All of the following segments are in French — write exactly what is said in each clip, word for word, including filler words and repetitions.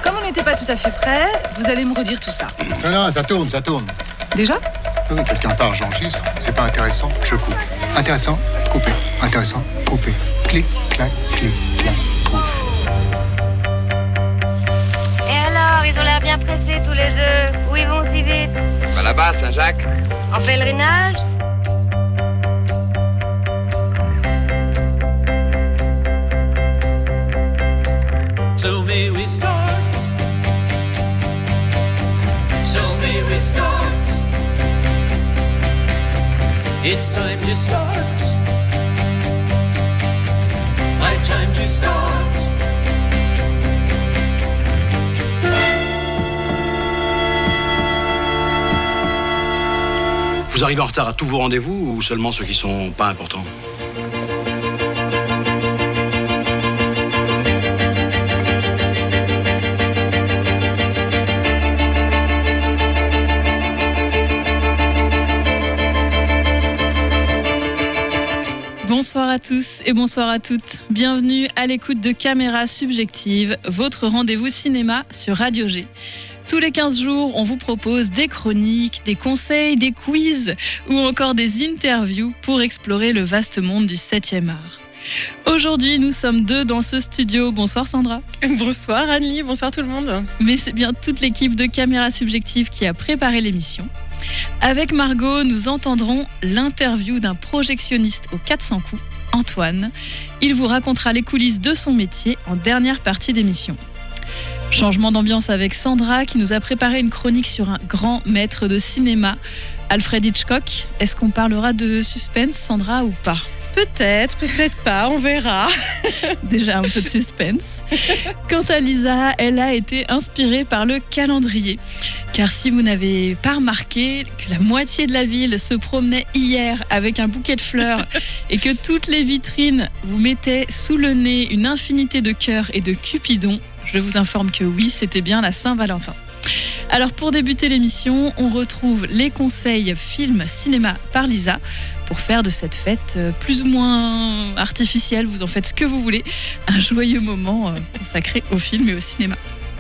comme on n'était pas tout à fait prêts, vous allez me redire tout ça. Non, non, ça tourne, ça tourne. Déjà ? Oui, quelqu'un part, j'enregistre. C'est pas intéressant, je coupe. Intéressant, coupé. Intéressant, coupé. Clic, clac, clic, clac, pouf. Et alors, ils ont l'air bien pressés tous les deux. Où ils vont si vite ? Bah là-bas, Saint-Jacques. En pèlerinage ? So may we start. So may we start. It's time to start. High time to start. Vous arrivez en retard à tous vos rendez-vous ou seulement ceux qui sont pas importants ? Bonsoir à tous et bonsoir à toutes. Bienvenue à l'écoute de Caméra Subjective, votre rendez-vous cinéma sur Radio G. Tous les quinze jours, on vous propose des chroniques, des conseils, des quiz ou encore des interviews pour explorer le vaste monde du septième art. Aujourd'hui, nous sommes deux dans ce studio. Bonsoir Sandra. Bonsoir Anne-Lie, bonsoir tout le monde. Mais c'est bien toute l'équipe de Caméra Subjective qui a préparé l'émission. Avec Margot, nous entendrons l'interview d'un projectionniste aux quatre cents coups, Antoine. Il vous racontera les coulisses de son métier en dernière partie d'émission. Changement d'ambiance avec Sandra qui nous a préparé une chronique sur un grand maître de cinéma, Alfred Hitchcock. Est-ce qu'on parlera de suspense, Sandra, ou pas ? Peut-être, peut-être pas, on verra. Déjà un peu de suspense. Quant à Lisa, elle a été inspirée par le calendrier. Car si vous n'avez pas remarqué que la moitié de la ville se promenait hier avec un bouquet de fleurs et que toutes les vitrines vous mettaient sous le nez une infinité de cœurs et de cupidons, je vous informe que oui, c'était bien la Saint-Valentin. Alors pour débuter l'émission, on retrouve les conseils film, cinéma par Lisa pour faire de cette fête plus ou moins artificielle, vous en faites ce que vous voulez, un joyeux moment consacré au film et au cinéma.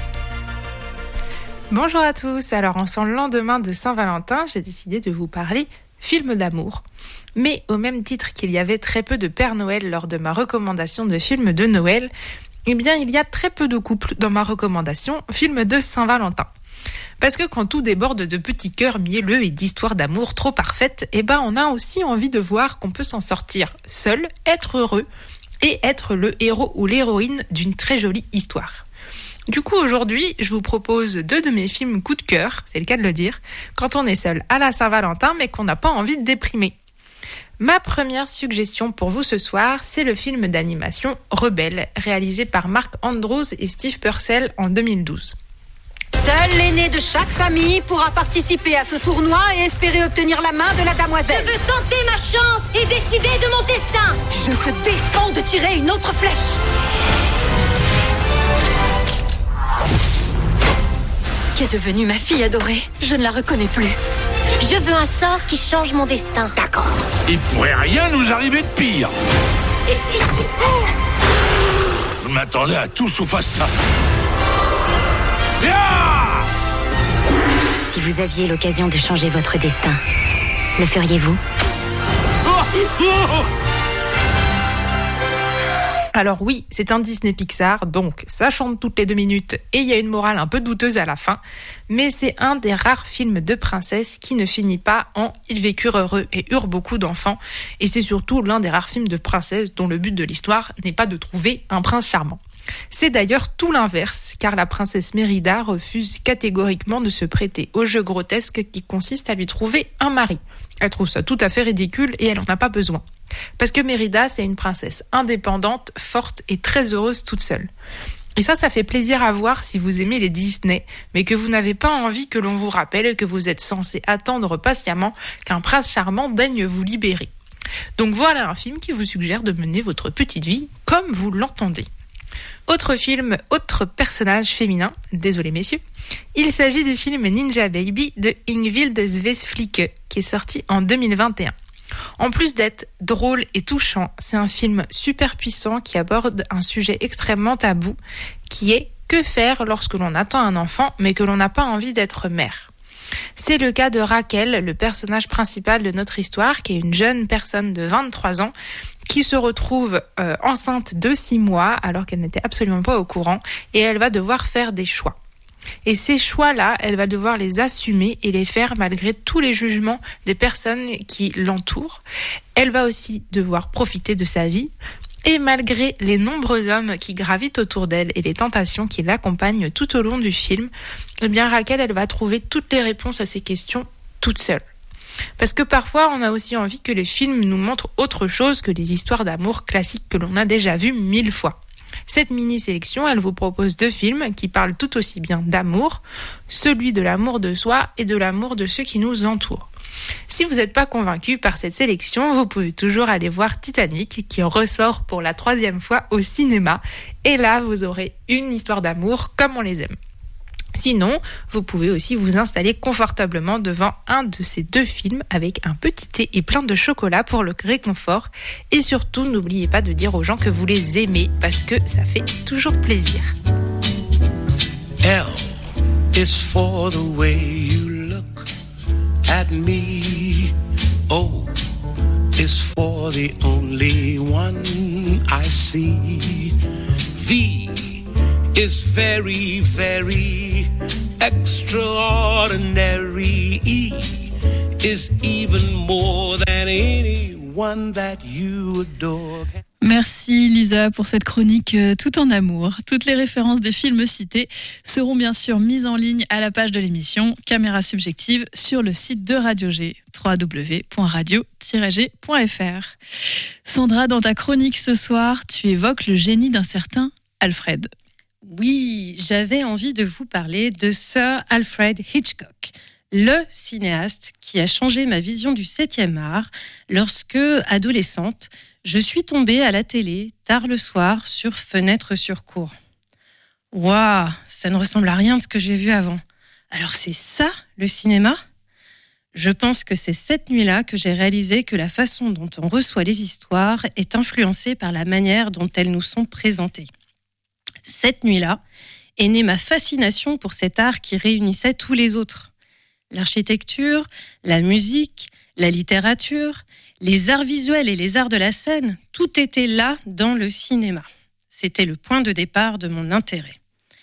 Bonjour à tous, alors en ce lendemain de Saint-Valentin, j'ai décidé de vous parler film d'amour. Mais au même titre qu'il y avait très peu de Père Noël lors de ma recommandation de film de Noël, eh bien il y a très peu de couples dans ma recommandation film de Saint-Valentin. Parce que quand tout déborde de petits cœurs mielleux et d'histoires d'amour trop parfaites, eh ben on a aussi envie de voir qu'on peut s'en sortir seul, être heureux et être le héros ou l'héroïne d'une très jolie histoire. Du coup aujourd'hui, je vous propose deux de mes films coup de cœur, c'est le cas de le dire, quand on est seul à la Saint-Valentin mais qu'on n'a pas envie de déprimer. Ma première suggestion pour vous ce soir, c'est le film d'animation Rebelle, réalisé par Mark Andrews et Steve Purcell en deux mille douze. Seul l'aîné de chaque famille pourra participer à ce tournoi et espérer obtenir la main de la damoiselle. Je veux tenter ma chance et décider de mon destin. Je te défends de tirer une autre flèche. Qu'est devenue ma fille adorée ? Je ne la reconnais plus. Je veux un sort qui change mon destin. D'accord. Il pourrait rien nous arriver de pire. Je m'attendais à tout sauf à ça. Yeah! Si vous aviez l'occasion de changer votre destin, le feriez-vous ? Alors oui, c'est un Disney Pixar, donc ça chante toutes les deux minutes et il y a une morale un peu douteuse à la fin, mais c'est un des rares films de princesse qui ne finit pas en « Ils vécurent heureux et eurent beaucoup d'enfants » et c'est surtout l'un des rares films de princesse dont le but de l'histoire n'est pas de trouver un prince charmant. C'est d'ailleurs tout l'inverse, car la princesse Mérida refuse catégoriquement de se prêter au jeu grotesque qui consiste à lui trouver un mari. Elle trouve ça tout à fait ridicule et elle n'en a pas besoin. Parce que Mérida, c'est une princesse indépendante, forte et très heureuse toute seule. Et ça, ça fait plaisir à voir si vous aimez les Disney, mais que vous n'avez pas envie que l'on vous rappelle que vous êtes censé attendre patiemment qu'un prince charmant daigne vous libérer. Donc voilà un film qui vous suggère de mener votre petite vie comme vous l'entendez. Autre film, autre personnage féminin, désolé messieurs, il s'agit du film Ninja Baby de Ingvild Svæsflicke, qui est sorti en deux mille vingt et un. En plus d'être drôle et touchant, c'est un film super puissant qui aborde un sujet extrêmement tabou, qui est Que faire lorsque l'on attend un enfant mais que l'on n'a pas envie d'être mère ? C'est le cas de Raquel, le personnage principal de notre histoire, qui est une jeune personne de vingt-trois ans qui se retrouve euh, enceinte de six mois alors qu'elle n'était absolument pas au courant, et elle va devoir faire des choix. Et ces choix-là, elle va devoir les assumer et les faire malgré tous les jugements des personnes qui l'entourent. Elle va aussi devoir profiter de sa vie, et malgré les nombreux hommes qui gravitent autour d'elle et les tentations qui l'accompagnent tout au long du film, eh bien Raquel, elle va trouver toutes les réponses à ces questions toute seule. Parce que parfois, on a aussi envie que les films nous montrent autre chose que les histoires d'amour classiques que l'on a déjà vues mille fois. Cette mini-sélection, elle vous propose deux films qui parlent tout aussi bien d'amour, celui de l'amour de soi et de l'amour de ceux qui nous entourent. Si vous n'êtes pas convaincu par cette sélection, vous pouvez toujours aller voir Titanic qui ressort pour la troisième fois au cinéma. Et là, vous aurez une histoire d'amour comme on les aime. Sinon, vous pouvez aussi vous installer confortablement devant un de ces deux films avec un petit thé et plein de chocolat pour le réconfort. Et surtout, n'oubliez pas de dire aux gens que vous les aimez parce que ça fait toujours plaisir. L is for the way you look at me. O is for the only one I see. V is very, very extraordinary. E is even more than anyone that you adore. Merci Lisa pour cette chronique euh, tout en amour. Toutes les références des films cités seront bien sûr mises en ligne à la page de l'émission Caméra Subjective sur le site de Radio G, w w w point radio tiret g point f r. Sandra, dans ta chronique ce soir, tu évoques le génie d'un certain Alfred. Oui, j'avais envie de vous parler de Sir Alfred Hitchcock, le cinéaste qui a changé ma vision du septième art lorsque, adolescente, je suis tombée à la télé, tard le soir, sur Fenêtre sur cour. Waouh, ça ne ressemble à rien de ce que j'ai vu avant. Alors c'est ça, le cinéma ? Je pense que c'est cette nuit-là que j'ai réalisé que la façon dont on reçoit les histoires est influencée par la manière dont elles nous sont présentées. Cette nuit-là est née ma fascination pour cet art qui réunissait tous les autres. L'architecture, la musique, la littérature, les arts visuels et les arts de la scène, tout était là dans le cinéma. C'était le point de départ de mon intérêt.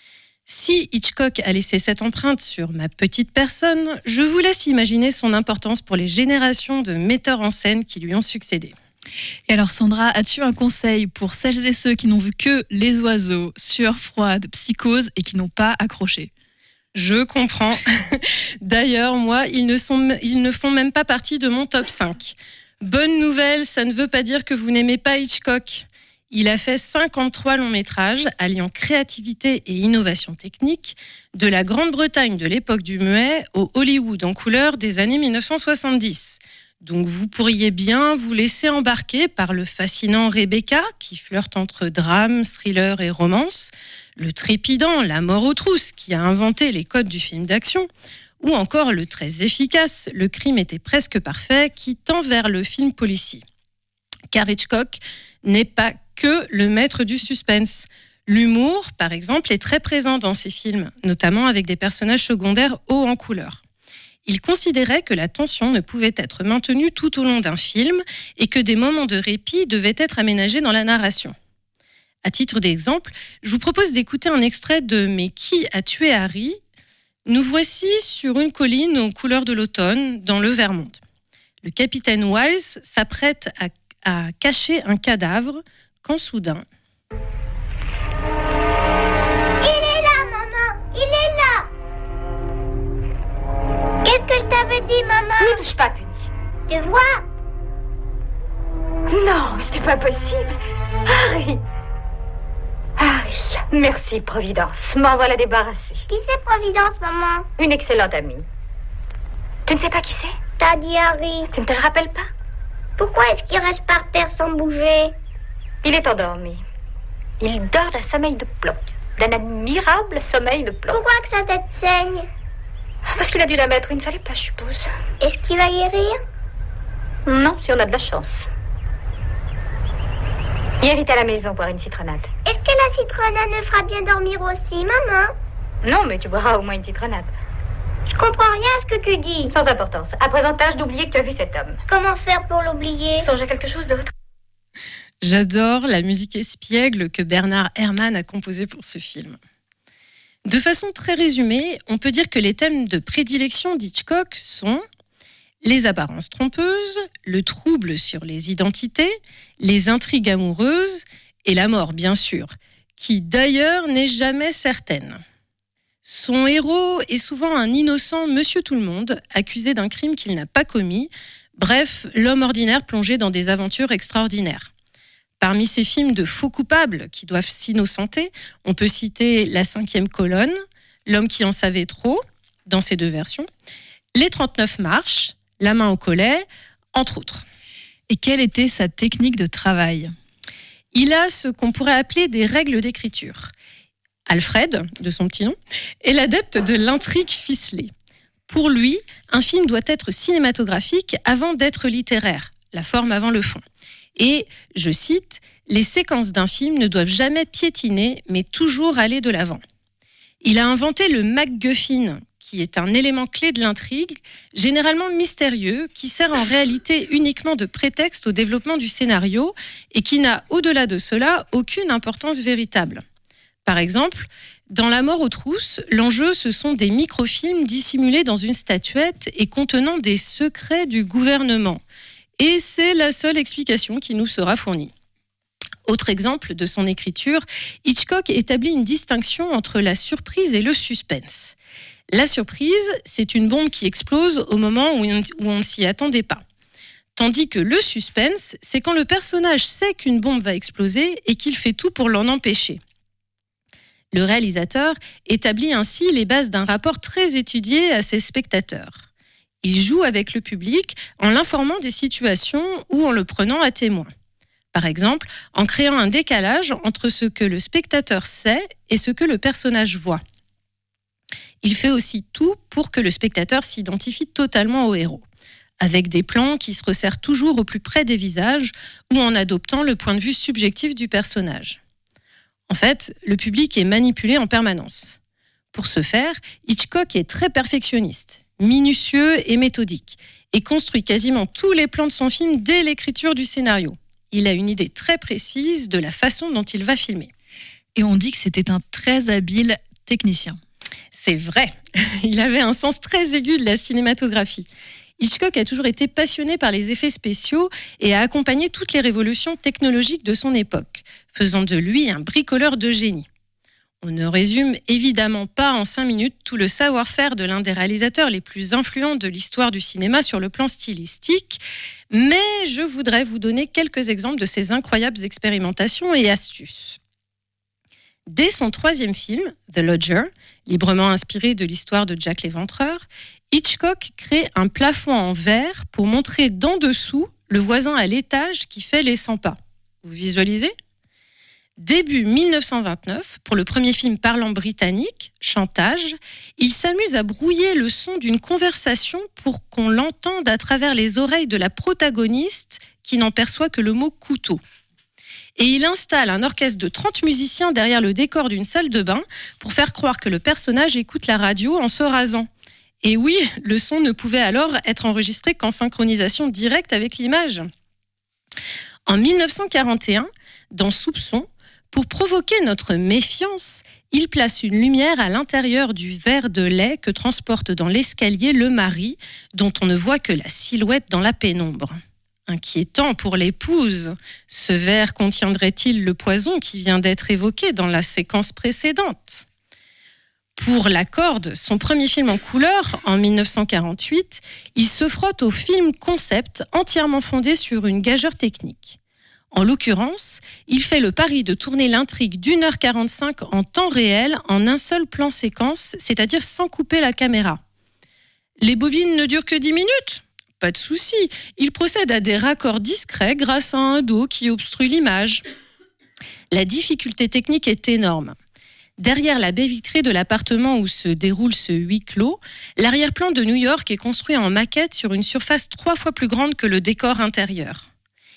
Si Hitchcock a laissé cette empreinte sur ma petite personne, je vous laisse imaginer son importance pour les générations de metteurs en scène qui lui ont succédé. Et alors Sandra, as-tu un conseil pour celles et ceux qui n'ont vu que Les Oiseaux, Sueur froide, Psychose et qui n'ont pas accroché ? Je comprends. D'ailleurs, moi, ils ne, sont, ils ne font même pas partie de mon top cinq. Bonne nouvelle, ça ne veut pas dire que vous n'aimez pas Hitchcock. Il a fait cinquante-trois longs métrages alliant créativité et innovation technique, de la Grande-Bretagne de l'époque du muet au Hollywood en couleur des années dix-neuf cent soixante-dix. Donc vous pourriez bien vous laisser embarquer par le fascinant Rebecca, qui flirte entre drame, thriller et romance, le trépidant La mort aux trousses, qui a inventé les codes du film d'action, ou encore le très efficace Le crime était presque parfait, qui tend vers le film policier. Car Hitchcock n'est pas que le maître du suspense. L'humour, par exemple, est très présent dans ses films, notamment avec des personnages secondaires hauts en couleur. Il considérait que la tension ne pouvait être maintenue tout au long d'un film et que des moments de répit devaient être aménagés dans la narration. À titre d'exemple, je vous propose d'écouter un extrait de « Mais qui a tué Harry ?» Nous voici sur une colline aux couleurs de l'automne, dans le Vermont. Le capitaine Wiles s'apprête à, à cacher un cadavre quand soudain... Il est là, maman! Il est là! Qu'est-ce que je t'avais dit, maman? Ne touche pas, Tony. Tu vois? Non, c'est pas possible. Harry! Harry, merci Providence, m'en voilà débarrassée. Qui c'est Providence, maman? Une excellente amie. Tu ne sais pas qui c'est? T'as dit Harry. Tu ne te le rappelles pas? Pourquoi est-ce qu'il reste par terre sans bouger? Il est endormi. Il dort d'un sommeil de plomb. D'un admirable sommeil de plomb. Pourquoi que sa tête saigne? Parce qu'il a dû la mettre où il ne fallait pas, je suppose. Est-ce qu'il va guérir? Non, si on a de la chance. Viens vite à la maison boire une citronnade. Est-ce que la citronnade me fera bien dormir aussi, maman? Non, mais tu boiras au moins une citronnade. Je comprends rien à ce que tu dis. Sans importance. À présent, tâche d'oublier que tu as vu cet homme. Comment faire pour l'oublier? Songe à quelque chose d'autre. J'adore la musique espiègle que Bernard Herrmann a composée pour ce film. De façon très résumée, on peut dire que les thèmes de prédilection d'Hitchcock sont les apparences trompeuses, le trouble sur les identités, les intrigues amoureuses et la mort, bien sûr, qui d'ailleurs n'est jamais certaine. Son héros est souvent un innocent monsieur tout-le-monde, accusé d'un crime qu'il n'a pas commis, bref, l'homme ordinaire plongé dans des aventures extraordinaires. Parmi ces films de faux coupables qui doivent s'innocenter, on peut citer La cinquième colonne, L'homme qui en savait trop, dans ces deux versions, Les trente-neuf marches, La main au collet, entre autres. Et quelle était sa technique de travail? Il a ce qu'on pourrait appeler des règles d'écriture. Alfred, de son petit nom, est l'adepte de l'intrigue ficelée. Pour lui, un film doit être cinématographique avant d'être littéraire, la forme avant le fond. Et, je cite, « Les séquences d'un film ne doivent jamais piétiner, mais toujours aller de l'avant ». Il a inventé le MacGuffin, qui est un élément clé de l'intrigue, généralement mystérieux, qui sert en réalité uniquement de prétexte au développement du scénario et qui n'a, au-delà de cela, aucune importance véritable. Par exemple, dans La mort aux trousses, l'enjeu, ce sont des microfilms dissimulés dans une statuette et contenant des secrets du gouvernement. Et c'est la seule explication qui nous sera fournie. Autre exemple de son écriture, Hitchcock établit une distinction entre la surprise et le suspense. La surprise, c'est une bombe qui explose au moment où on, où on ne s'y attendait pas. Tandis que le suspense, c'est quand le personnage sait qu'une bombe va exploser et qu'il fait tout pour l'en empêcher. Le réalisateur établit ainsi les bases d'un rapport très étudié à ses spectateurs. Il joue avec le public en l'informant des situations ou en le prenant à témoin. Par exemple, en créant un décalage entre ce que le spectateur sait et ce que le personnage voit. Il fait aussi tout pour que le spectateur s'identifie totalement au héros, avec des plans qui se resserrent toujours au plus près des visages ou en adoptant le point de vue subjectif du personnage. En fait, le public est manipulé en permanence. Pour ce faire, Hitchcock est très perfectionniste, minutieux et méthodique, et construit quasiment tous les plans de son film dès l'écriture du scénario. Il a une idée très précise de la façon dont il va filmer. Et on dit que c'était un très habile technicien. C'est vrai, il avait un sens très aigu de la cinématographie. Hitchcock a toujours été passionné par les effets spéciaux et a accompagné toutes les révolutions technologiques de son époque, faisant de lui un bricoleur de génie. On ne résume évidemment pas en cinq minutes tout le savoir-faire de l'un des réalisateurs les plus influents de l'histoire du cinéma sur le plan stylistique, mais je voudrais vous donner quelques exemples de ses incroyables expérimentations et astuces. Dès son troisième film, The Lodger, librement inspiré de l'histoire de Jack l'Éventreur, Hitchcock crée un plafond en verre pour montrer d'en dessous le voisin à l'étage qui fait les cent pas. Vous visualisez ? Début mille neuf cent vingt-neuf, pour le premier film parlant britannique, Chantage, il s'amuse à brouiller le son d'une conversation pour qu'on l'entende à travers les oreilles de la protagoniste qui n'en perçoit que le mot couteau. Et il installe un orchestre de trente musiciens derrière le décor d'une salle de bain pour faire croire que le personnage écoute la radio en se rasant. Et oui, le son ne pouvait alors être enregistré qu'en synchronisation directe avec l'image. En mille neuf cent quarante et un, dans Soupçon, pour provoquer notre méfiance, il place une lumière à l'intérieur du verre de lait que transporte dans l'escalier le mari, dont on ne voit que la silhouette dans la pénombre. Inquiétant pour l'épouse, ce verre contiendrait-il le poison qui vient d'être évoqué dans la séquence précédente ? Pour La Corde, son premier film en couleur, en mille neuf cent quarante-huit, il se frotte au film concept entièrement fondé sur une gageure technique. En l'occurrence, il fait le pari de tourner l'intrigue d'une heure quarante-cinq en temps réel en un seul plan séquence, c'est-à-dire sans couper la caméra. Les bobines ne durent que dix minutes ? Pas de souci, il procède à des raccords discrets grâce à un dos qui obstrue l'image. La difficulté technique est énorme. Derrière la baie vitrée de l'appartement où se déroule ce huis clos, l'arrière-plan de New York est construit en maquette sur une surface trois fois plus grande que le décor intérieur.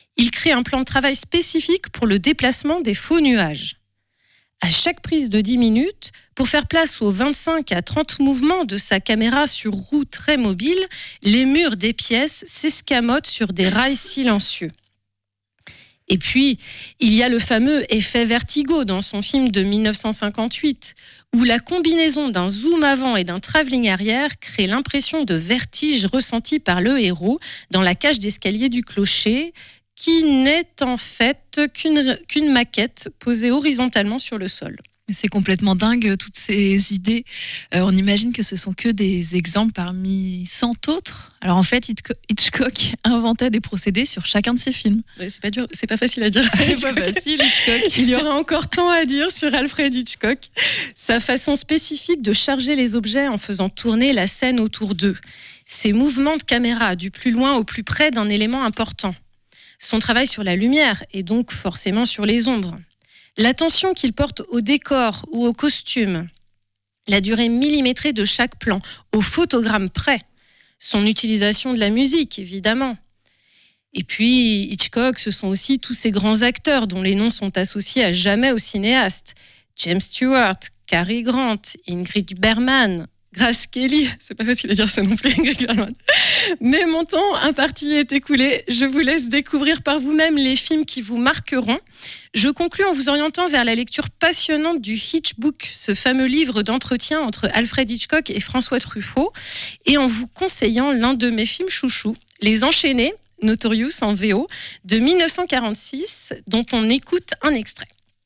Il crée un plan de travail spécifique pour le déplacement des faux nuages. À chaque prise de dix minutes, pour faire place aux vingt-cinq à trente mouvements de sa caméra sur roue très mobile, les murs des pièces s'escamotent sur des rails silencieux. Et puis, il y a le fameux effet vertigo dans son film de dix-neuf cent cinquante-huit, où la combinaison d'un zoom avant et d'un travelling arrière crée l'impression de vertige ressentie par le héros dans la cage d'escalier du clocher, qui n'est en fait qu'une, qu'une maquette posée horizontalement sur le sol. C'est complètement dingue, toutes ces idées. Euh, on imagine que ce sont que des exemples parmi cent autres. Alors en fait, Hitchcock inventait des procédés sur chacun de ses films. Ouais, c'est pas dur, c'est pas facile à dire. C'est pas facile, Hitchcock. Il y aura encore tant à dire sur Alfred Hitchcock. Sa façon spécifique de charger les objets en faisant tourner la scène autour d'eux. Ses mouvements de caméra du plus loin au plus près d'un élément important. Son travail sur la lumière et donc forcément sur les ombres. L'attention qu'il porte au décor ou au costume, la durée millimétrée de chaque plan, au photogramme près, son utilisation de la musique, évidemment. Et puis, Hitchcock, ce sont aussi tous ces grands acteurs dont les noms sont associés à jamais au cinéaste. James Stewart, Cary Grant, Ingrid Bergman, Grace Kelly, c'est pas facile à dire ça non plus, Ingrid Bergman. Mais mon temps imparti est écoulé. Je vous laisse découvrir par vous-même les films qui vous marqueront. Je conclus en vous orientant vers la lecture passionnante du Hitchbook, ce fameux livre d'entretien entre Alfred Hitchcock et François Truffaut, et en vous conseillant l'un de mes films chouchous, Les Enchaînés, Notorious en V O, de dix-neuf cent quarante-six, dont on écoute un extrait.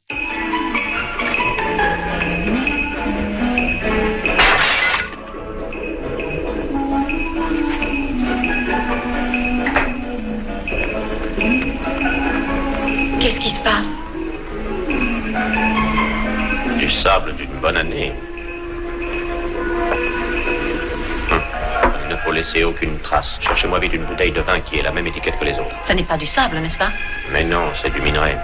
Qu'est-ce qui se passe? Du sable d'une bonne année. Hum. Il ne faut laisser aucune trace. Cherchez-moi vite une bouteille de vin qui ait la même étiquette que les autres. Ça n'est pas du sable, n'est-ce pas? Mais non, c'est du minerai.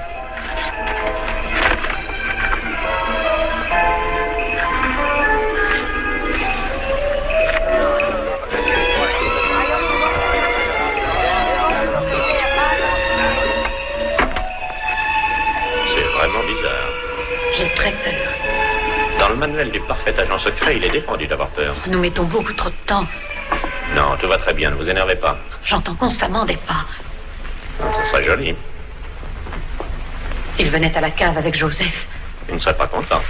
J'ai très peur. Dans le manuel du parfait agent secret, il est défendu d'avoir peur. Nous mettons beaucoup trop de temps. Non, tout va très bien, ne vous énervez pas. J'entends constamment des pas. Ce serait joli. S'il venait à la cave avec Joseph. Il ne serait pas content.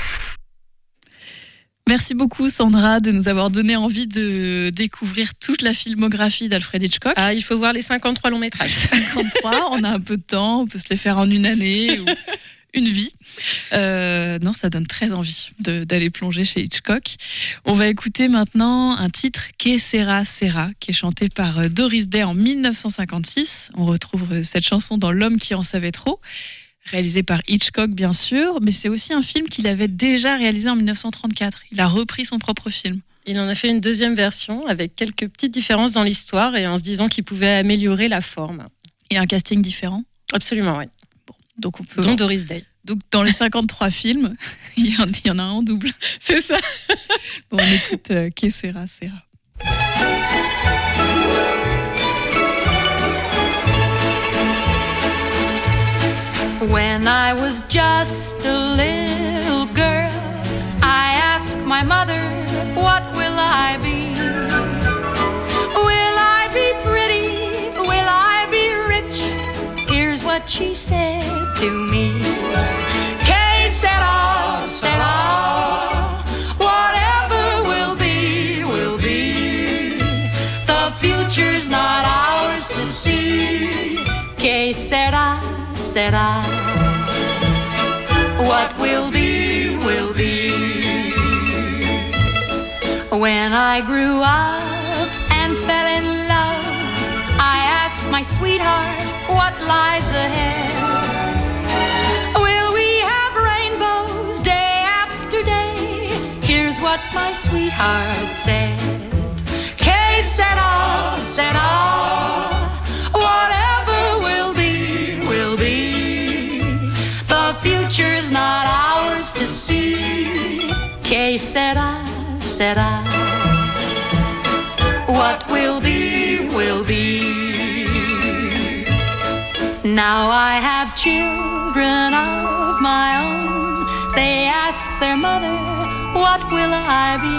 Merci beaucoup Sandra de nous avoir donné envie de découvrir toute la filmographie d'Alfred Hitchcock. Ah, il faut voir les cinquante-trois longs métrages. cinquante-trois, on a un peu de temps, on peut se les faire en une année ou une vie. Euh, non, ça donne très envie de, d'aller plonger chez Hitchcock. On va écouter maintenant un titre, Que sera sera, qui est chanté par Doris Day en dix-neuf cent cinquante-six. On retrouve cette chanson dans L'homme qui en savait trop, réalisé par Hitchcock bien sûr, mais c'est aussi un film qu'il avait déjà réalisé en dix-neuf cent trente-quatre. Il a repris son propre film. Il en a fait une deuxième version avec quelques petites différences dans l'histoire et en se disant qu'il pouvait améliorer la forme. Et un casting différent ? Absolument, oui. Bon, donc on peut... Dont Doris Day. Donc dans les cinquante-trois films, il y, en, il y en a un en double. C'est ça. Bon, on écoute euh, Que sera sera. When I was just a little girl, I asked my mother, what will I be? Will I be pretty? Will I be rich? Here's what she said to me. Que sera, sera, whatever will be, will be. The future's not ours to see. Que sera, sera. What will be, will be. When I grew up and fell in love, I asked my sweetheart what lies ahead. Will we have rainbows day after day? Here's what my sweetheart said. Que sera, sera. Whatever will be, will be. The future's not ours to see. Que sera, sera. What will be, will be. Now I have children of my own. They ask their mother, what will I be?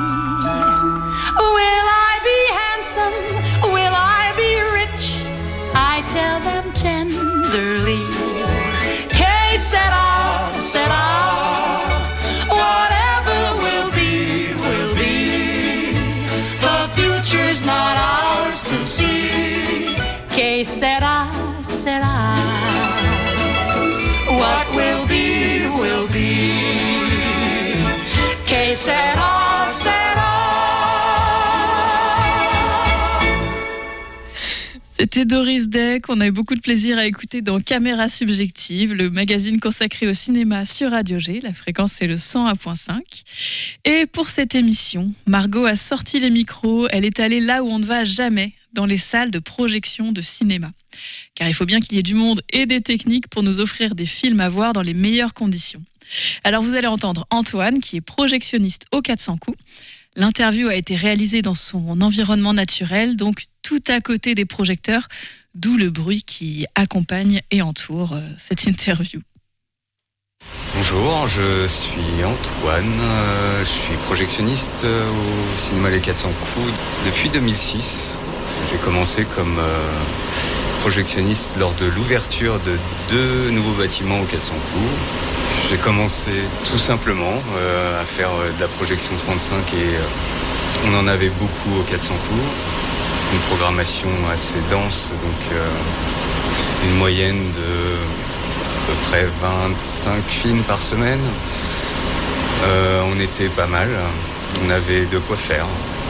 Will I be handsome? Will I be rich? I tell them tenderly, que sera, sera. Whatever will be, will be. The future's not ours to see. Que sera, sera. What will be, will be. Que sera, sera. C'était Doris Day qu'on a eu beaucoup de plaisir à écouter dans Caméra Subjective, le magazine consacré au cinéma sur Radio G. La fréquence, c'est le cent un virgule cinq. Et pour cette émission, Margot a sorti les micros. Elle est allée là où on ne va jamais, dans les salles de projection de cinéma. Car il faut bien qu'il y ait du monde et des techniques pour nous offrir des films à voir dans les meilleures conditions. Alors vous allez entendre Antoine, qui est projectionniste au quatre cents coups. L'interview a été réalisée dans son environnement naturel, donc tout à côté des projecteurs, d'où le bruit qui accompagne et entoure cette interview. Bonjour, je suis Antoine, je suis projectionniste au cinéma Les quatre cents coups depuis deux mille six. J'ai commencé comme projectionniste lors de l'ouverture de deux nouveaux bâtiments au quatre cents coups. J'ai commencé tout simplement euh, à faire de la projection trente-cinq et euh, on en avait beaucoup au quatre cents coups. Une programmation assez dense, donc euh, une moyenne de à peu près vingt-cinq films par semaine. Euh, on était pas mal, on avait de quoi faire.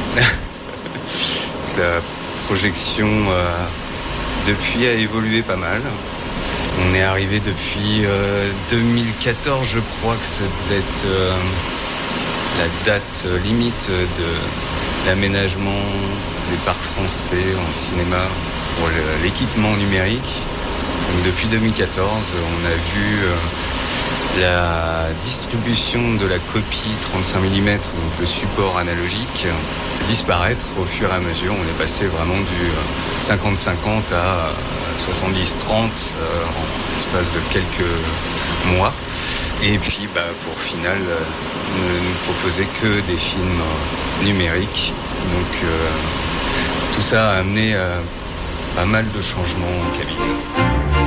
La projection euh, depuis a évolué pas mal. On est arrivé depuis euh, deux mille quatorze, je crois que ça doit être euh, la date limite de l'aménagement des parcs français en cinéma pour le, l'équipement numérique. Donc depuis deux mille quatorze, on a vu euh, la distribution de la copie trente-cinq millimètres, donc le support analogique, disparaître au fur et à mesure. On est passé vraiment du cinquante cinquante à soixante-dix trente euh, en l'espace de quelques mois. Et puis bah, pour final, euh, ne nous proposer que des films euh, numériques. Donc euh, tout ça a amené euh, pas mal de changements en cabine.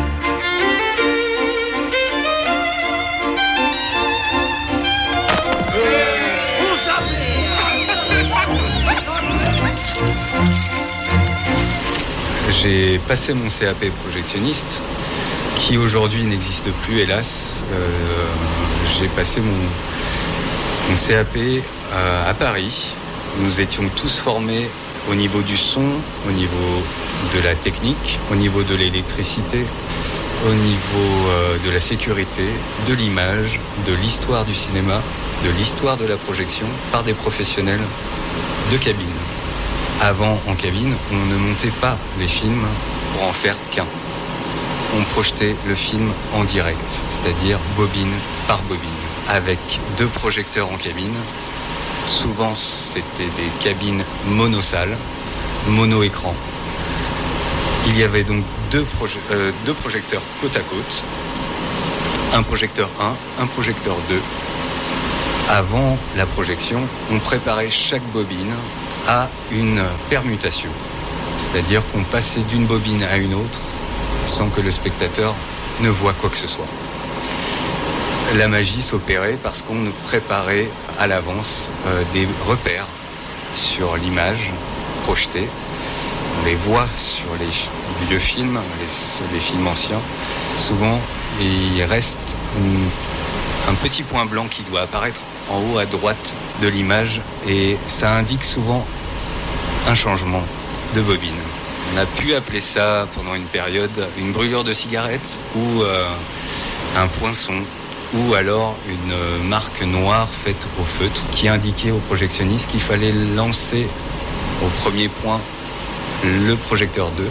J'ai passé mon C A P projectionniste, qui aujourd'hui n'existe plus, hélas. Euh, j'ai passé mon, mon C A P euh, à Paris. Nous étions tous formés au niveau du son, au niveau de la technique, au niveau de l'électricité, au niveau euh, de la sécurité, de l'image, de l'histoire du cinéma, de l'histoire de la projection, par des professionnels de cabine. Avant, en cabine, on ne montait pas les films pour en faire qu'un. On projetait le film en direct, c'est-à-dire bobine par bobine, avec deux projecteurs en cabine. Souvent, c'était des cabines monosales, mono-écran. Il y avait donc deux, proje- euh, deux projecteurs côte à côte, un projecteur un, un projecteur deux. Avant la projection, on préparait chaque bobine à une permutation, c'est-à-dire qu'on passait d'une bobine à une autre sans que le spectateur ne voie quoi que ce soit. La magie s'opérait parce qu'on préparait à l'avance euh, des repères sur l'image projetée. On les voit sur les vieux films, les, les films anciens. Souvent, il reste une, un petit point blanc qui doit apparaître en haut à droite de l'image et ça indique souvent un changement de bobine. On a pu appeler ça pendant une période une brûlure de cigarette ou euh, un poinçon ou alors une marque noire faite au feutre qui indiquait au projectionniste qu'il fallait lancer au premier point le projecteur deux.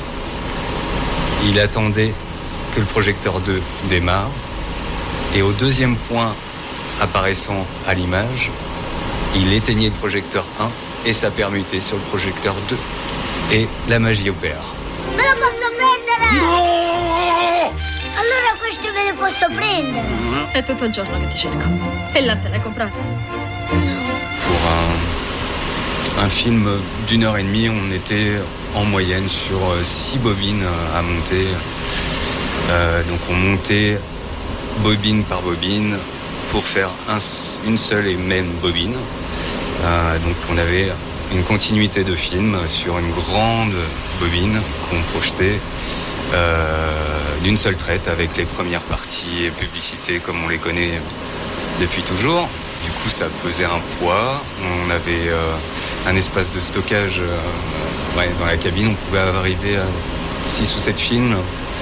Il attendait que le projecteur deux démarre et au deuxième point apparaissant à l'image, il éteignait le projecteur un et ça permutait sur le projecteur deux. Et la magie opère. Me lo posso prendere? Prendetela! No! Allora questo me ne posso prendere. È tutto il giorno che ti cerco. E il latte l'hai comprato? Pour un, un film d'une heure et demie, on était en moyenne sur six bobines à monter. Euh, donc on montait bobine par bobine pour faire un, une seule et même bobine. Euh, donc on avait une continuité de film sur une grande bobine qu'on projetait euh, d'une seule traite avec les premières parties et publicités comme on les connaît depuis toujours. Du coup ça pesait un poids, on avait euh, un espace de stockage euh, ouais, dans la cabine, on pouvait arriver à six ou sept films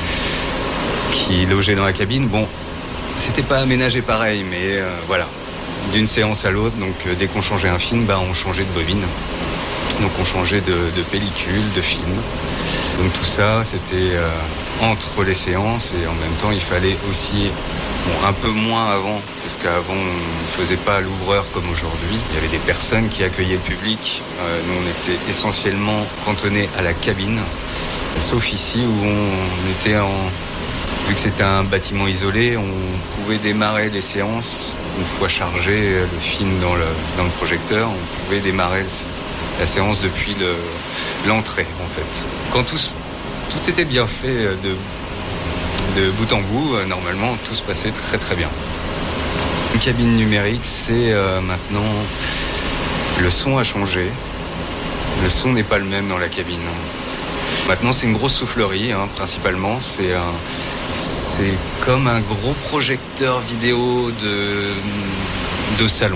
qui logeaient dans la cabine. Bon, c'était pas aménagé pareil, mais euh, voilà, d'une séance à l'autre, donc euh, dès qu'on changeait un film, bah, on changeait de bobine. Donc on changeait de, de pellicule, de film. Donc tout ça, c'était euh, entre les séances et en même temps, il fallait aussi, bon, un peu moins avant, parce qu'avant, on ne faisait pas l'ouvreur comme aujourd'hui. Il y avait des personnes qui accueillaient le public. Euh, nous, on était essentiellement cantonnés à la cabine, sauf ici où on était en... Vu que c'était un bâtiment isolé, on pouvait démarrer les séances. Une fois chargé le film dans le, dans le projecteur, on pouvait démarrer la séance depuis le, l'entrée, en fait. Quand tout, tout était bien fait de, de bout en bout, normalement, tout se passait très très bien. Une cabine numérique, c'est euh, maintenant... Le son a changé. Le son n'est pas le même dans la cabine. Maintenant, c'est une grosse soufflerie, hein, principalement. C'est un... C'est comme un gros projecteur vidéo de, de salon,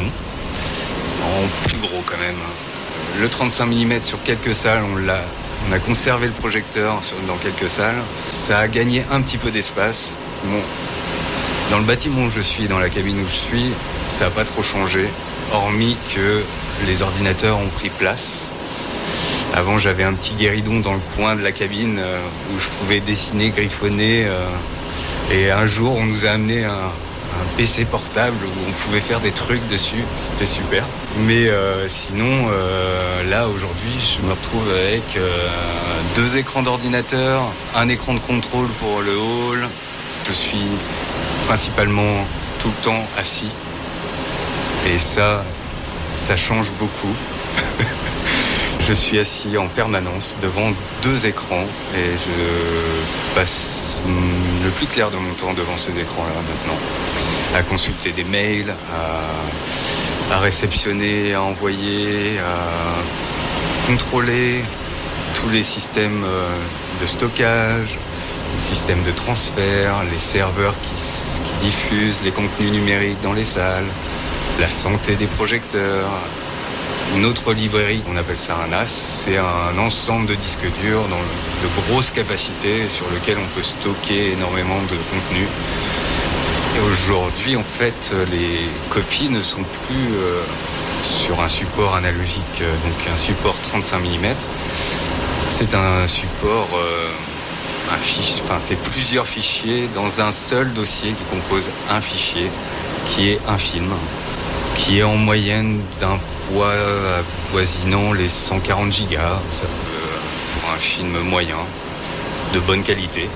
en plus gros quand même. Le trente-cinq millimètres sur quelques salles, on, l'a, on a conservé le projecteur sur, dans quelques salles. Ça a gagné un petit peu d'espace. Bon, dans le bâtiment où je suis, dans la cabine où je suis, ça n'a pas trop changé, hormis que les ordinateurs ont pris place. Avant, j'avais un petit guéridon dans le coin de la cabine euh, où je pouvais dessiner, griffonner. Euh, et un jour, on nous a amené un, un P C portable où on pouvait faire des trucs dessus. C'était super. Mais euh, sinon, euh, là, aujourd'hui, je me retrouve avec euh, deux écrans d'ordinateur, un écran de contrôle pour le hall. Je suis principalement tout le temps assis. Et ça, ça change beaucoup. Je suis assis en permanence devant deux écrans et je passe le plus clair de mon temps devant ces écrans-là maintenant. À consulter des mails, à, à réceptionner, à envoyer, à contrôler tous les systèmes de stockage, les systèmes de transfert, les serveurs qui, qui diffusent les contenus numériques dans les salles, la santé des projecteurs. Notre librairie, on appelle ça un N A S, c'est un ensemble de disques durs dans de grosses capacités sur lequel on peut stocker énormément de contenu. Et aujourd'hui, en fait, les copies ne sont plus euh, sur un support analogique, donc un support trente-cinq millimètres. C'est un support, euh, un fichier, enfin c'est plusieurs fichiers dans un seul dossier qui compose un fichier, qui est un film, qui est en moyenne d'un poids avoisinant les cent quarante gigas, ça peut, pour un film moyen, de bonne qualité.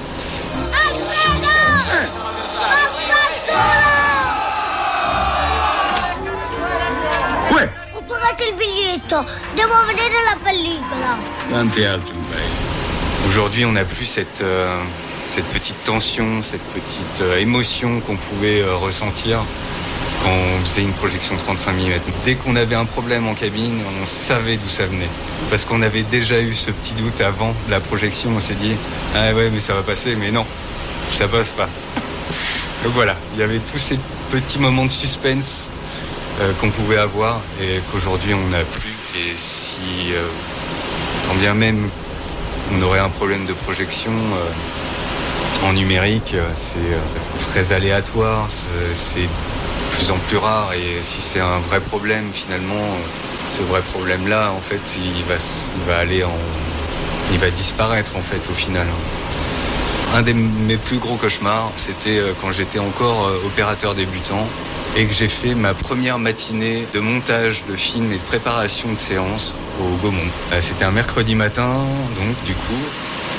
Ouais. Ho pagato il biglietto, devo vedere la pellicola. Tanti altri bei. Aujourd'hui, on n'a plus cette, euh, cette petite tension, cette petite euh, émotion qu'on pouvait euh, ressentir quand on faisait une projection trente-cinq millimètres. Dès qu'on avait un problème en cabine, on savait d'où ça venait. Parce qu'on avait déjà eu ce petit doute avant la projection, on s'est dit « Ah ouais, mais ça va passer », mais non, ça passe pas. Donc voilà, il y avait tous ces petits moments de suspense euh, qu'on pouvait avoir et qu'aujourd'hui on n'a plus. Et si, euh, tant bien même, on aurait un problème de projection euh, en numérique, c'est euh, très aléatoire, c'est... c'est de plus en plus rare et si c'est un vrai problème finalement ce vrai problème là en fait il va, il va aller en il va disparaître en fait au final. Un des mes plus gros cauchemars c'était quand j'étais encore opérateur débutant et que j'ai fait ma première matinée de montage de film et de préparation de séance au Gaumont. C'était un mercredi matin donc du coup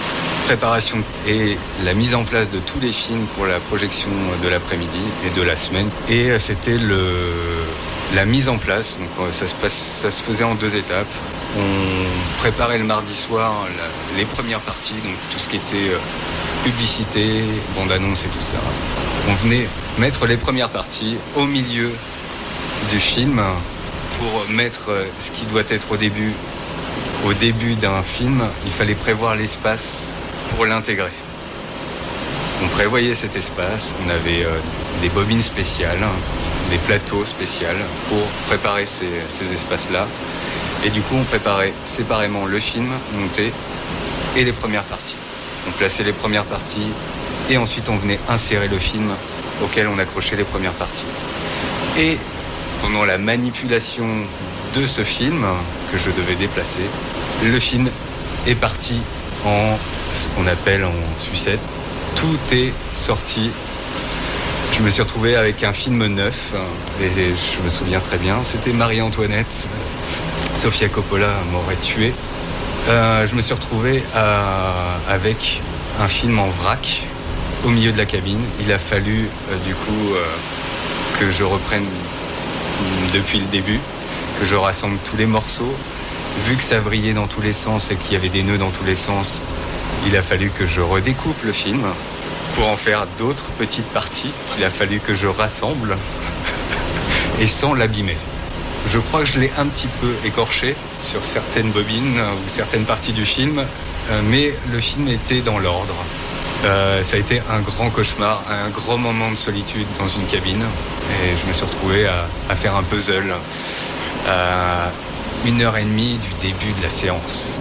préparation et la mise en place de tous les films pour la projection de l'après-midi et de la semaine. Et c'était le, la mise en place, donc ça se, passe, ça se faisait en deux étapes. On préparait le mardi soir la, les premières parties, donc tout ce qui était euh, publicité, bande-annonce et tout ça. On venait mettre les premières parties au milieu du film pour mettre ce qui doit être au début. Au début d'un film, il fallait prévoir l'espace pour l'intégrer. On prévoyait cet espace, on avait euh, des bobines spéciales, des plateaux spéciaux pour préparer ces, ces espaces-là. Et du coup, on préparait séparément le film monté et les premières parties. On plaçait les premières parties et ensuite on venait insérer le film auquel on accrochait les premières parties. Et pendant la manipulation de ce film que je devais déplacer, le film est parti en ce qu'on appelle en sucette. Tout est sorti. Je me suis retrouvé avec un film neuf et je me souviens très bien, c'était Marie-Antoinette. Sofia Coppola m'aurait tué. Euh, je me suis retrouvé à, avec un film en vrac au milieu de la cabine. Il a fallu euh, du coup euh, que je reprenne depuis le début, que je rassemble tous les morceaux. Vu que ça vrillait dans tous les sens et qu'il y avait des nœuds dans tous les sens, il a fallu que je redécoupe le film pour en faire d'autres petites parties qu'il a fallu que je rassemble et sans l'abîmer. Je crois que je l'ai un petit peu écorché sur certaines bobines ou certaines parties du film, mais le film était dans l'ordre. Euh, ça a été un grand cauchemar, un grand moment de solitude dans une cabine. Et je me suis retrouvé à, à faire un puzzle à une heure et demie du début de la séance.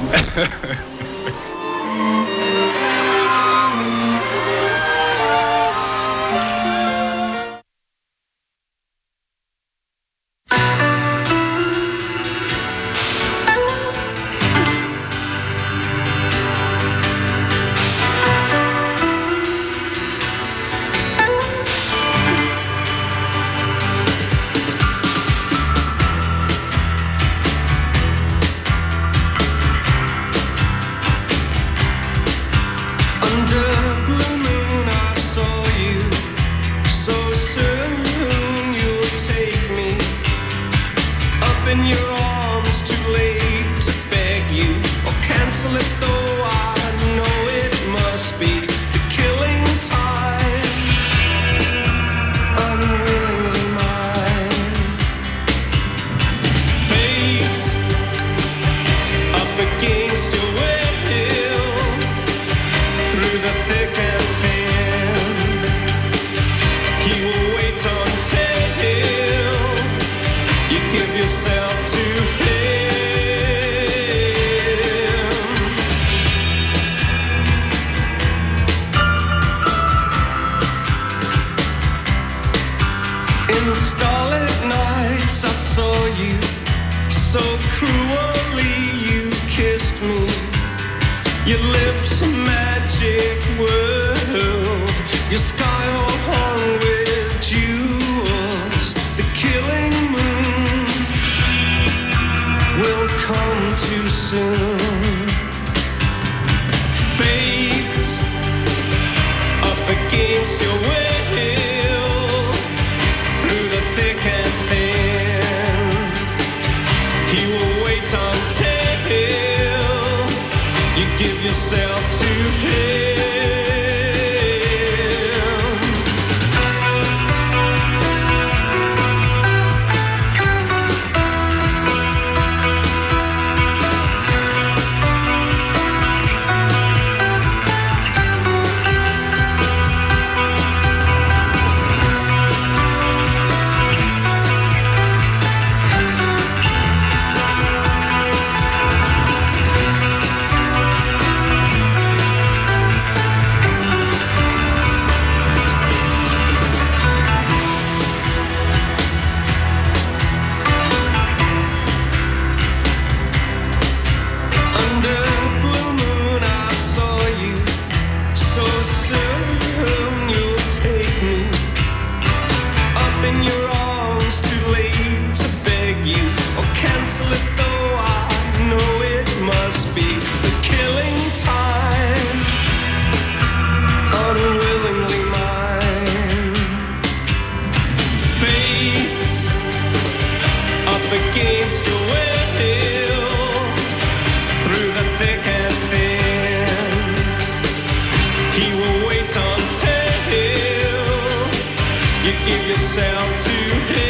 yourself to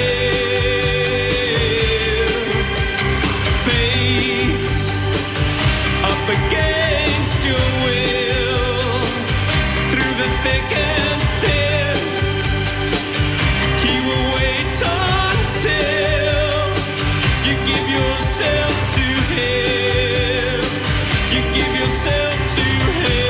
him. Fate up against your will, through the thick and thin, he will wait until you give yourself to him. You give yourself to him.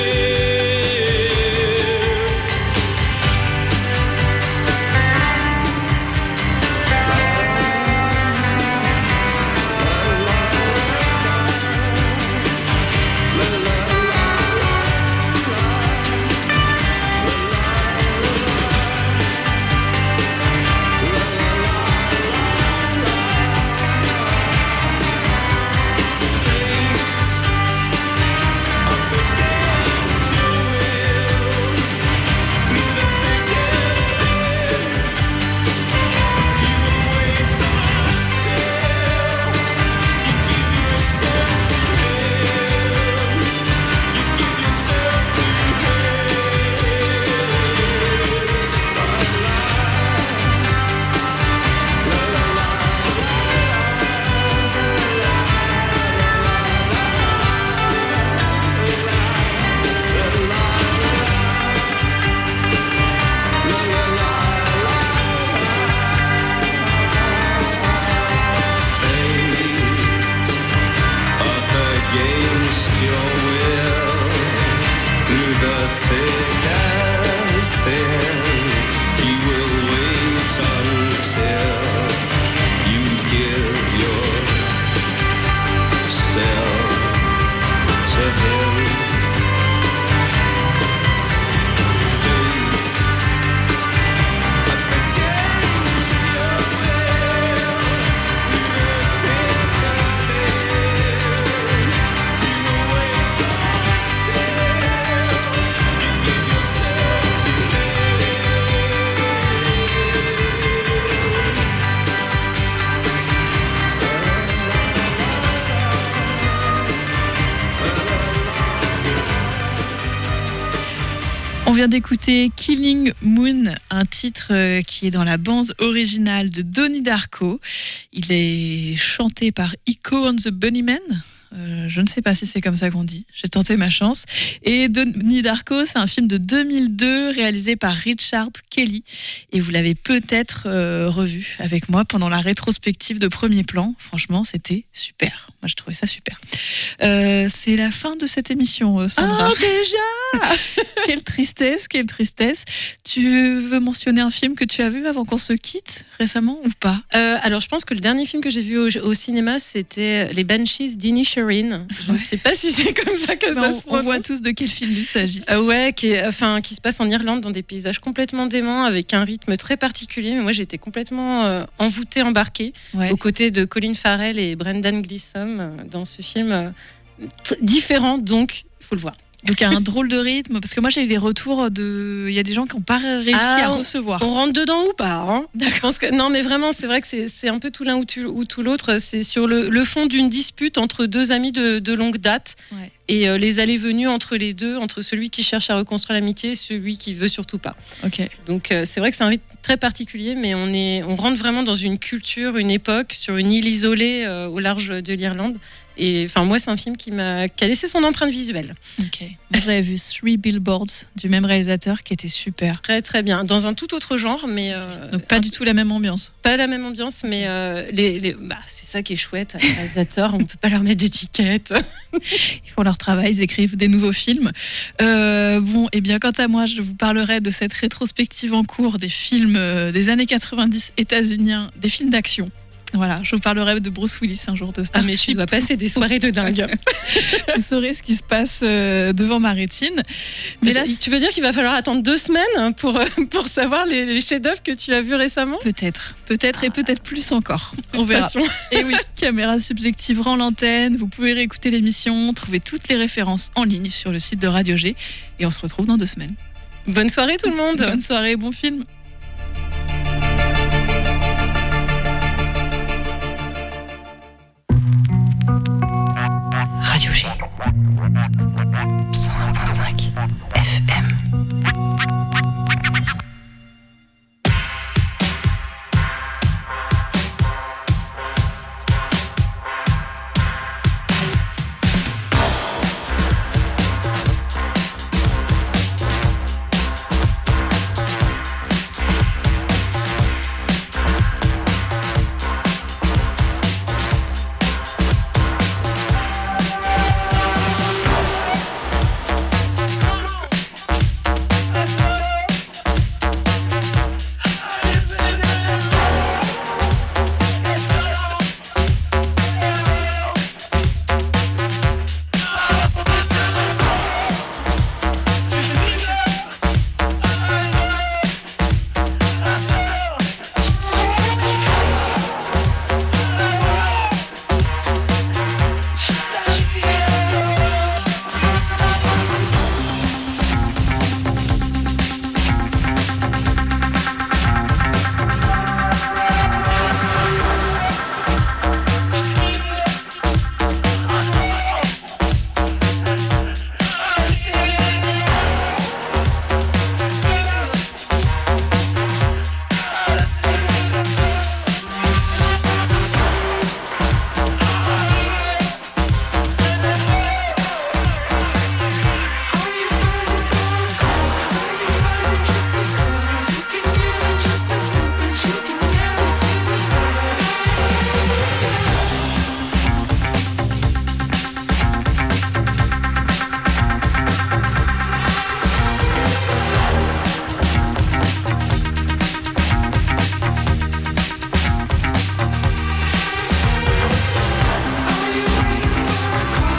On vient d'écouter Killing Moon, un titre qui est dans la bande originale de Donnie Darko. Il est chanté par Echo and the Bunnymen. Euh, je ne sais pas si c'est comme ça qu'on dit. J'ai tenté ma chance. Et Donnie Darko, c'est un film de deux mille deux réalisé par Richard Kelly. Et vous l'avez peut-être euh, revu avec moi pendant la rétrospective de Premier Plan. Franchement, c'était super. Moi, je trouvais ça super. Euh, c'est la fin de cette émission, Sandra. Oh, déjà Quelle tristesse, quelle tristesse. Tu veux mentionner un film que tu as vu avant qu'on se quitte récemment ou pas? euh, Alors, je pense que le dernier film que j'ai vu au, au cinéma, c'était Les Banshees d'Inisherin. Je ouais. ne sais pas si c'est comme ça que Mais ça on, se prononce. On voit tous de quel film il s'agit. Euh, ouais, qui, est, enfin, qui se passe en Irlande dans des paysages complètement déments avec un rythme très particulier. Mais moi, j'étais complètement euh, envoûtée, embarquée ouais. aux côtés de Colin Farrell et Brendan Gleeson euh, dans ce film euh, t- différent. Donc, il faut le voir. Donc, il y a un drôle de rythme. Parce que moi, j'ai eu des retours de. Il y a des gens qui n'ont pas réussi ah, à on, recevoir. On rentre dedans ou pas hein Je pense que... Non, mais vraiment, c'est vrai que c'est, c'est un peu tout l'un ou tout, ou tout l'autre. C'est sur le, le fond d'une dispute entre deux amis de, de longue date. Ouais. Et euh, les allées-venues entre les deux, entre celui qui cherche à reconstruire l'amitié et celui qui veut surtout pas. Okay. Donc, euh, c'est vrai que c'est un rythme très particulier, mais on, est, on rentre vraiment dans une culture, une époque, sur une île isolée euh, au large de l'Irlande. Et enfin, moi, c'est un film qui m'a qui a laissé son empreinte visuelle. Ok. Moi, j'avais vu Three Billboards du même réalisateur qui était super. Très très bien. Dans un tout autre genre, mais euh, donc pas un... du tout la même ambiance. Pas la même ambiance, mais euh, les, les bah, c'est ça qui est chouette. Les réalisateurs, on peut pas leur mettre d'étiquette. Ils font leur travail, ils écrivent des nouveaux films. Euh, bon, et eh bien quant à moi, je vous parlerai de cette rétrospective en cours des films euh, des années quatre-vingt-dix états-uniens, des films d'action. Voilà, je vous parlerai de Bruce Willis un jour de Starship. Ah mais tu dois passer des soirées de dingue. Vous saurez ce qui se passe devant ma rétine. Mais, mais là, tu veux dire qu'il va falloir attendre deux semaines pour, pour savoir les, les chefs-d'œuvre que tu as vus récemment? Peut-être, peut-être ah. et peut-être plus encore. On verra. Et oui, Caméra Subjective rend l'antenne. Vous pouvez réécouter l'émission, trouver toutes les références en ligne sur le site de Radio G. Et on se retrouve dans deux semaines. Bonne soirée tout le monde. Bonne soirée, bon film.